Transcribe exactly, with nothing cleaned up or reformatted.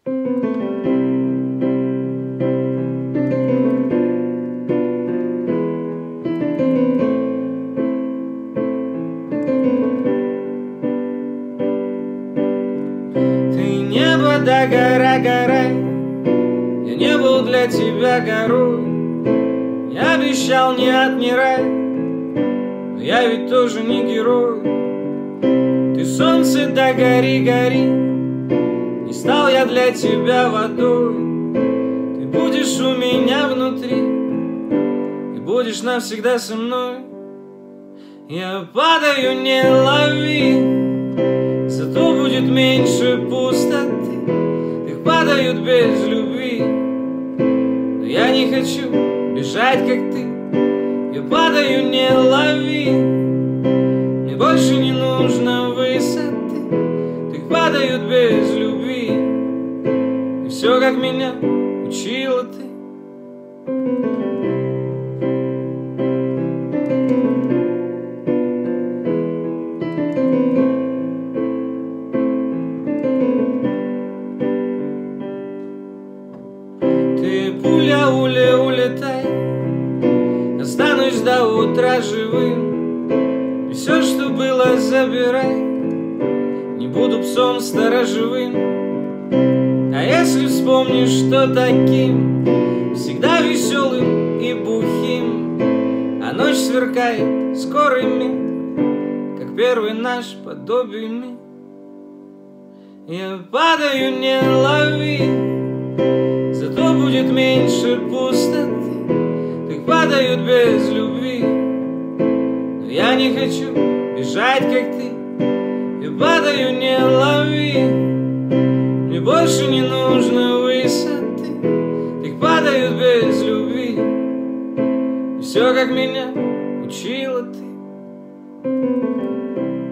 Небо да гора, гора, я не был для тебя горой. Я обещал не отмирать, но я ведь тоже не герой. Ты солнце да гори, гори, не стал я для тебя водой. Ты будешь у меня внутри, и будешь навсегда со мной. Я падаю, не лови, зато будет меньше пустоты. Их падают без любви, но я не хочу бежать, как ты. Я падаю, не лови, мне больше не нужно высоты. Их падают без любви, и все, как меня учила ты. Пуля, уля, улетай, останусь до утра живым. И все, что было, забирай, не буду псом сторожевым. А если вспомнишь, что таким всегда веселым и бухим, а ночь сверкает скорыми, как первый наш подобие миг. Я падаю, не лови, зато будет меньше пустоты. Так падают без любви, но я не хочу бежать, как ты. Я падаю, не лови, мне больше не нужно высоты. Так падают без любви, и все, как меня учила ты.